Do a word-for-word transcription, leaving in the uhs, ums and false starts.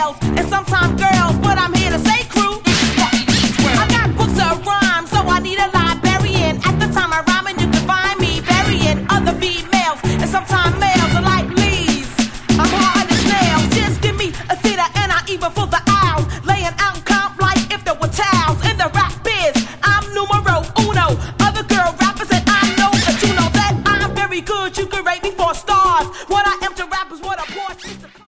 males and sometimes girls, but I'm here to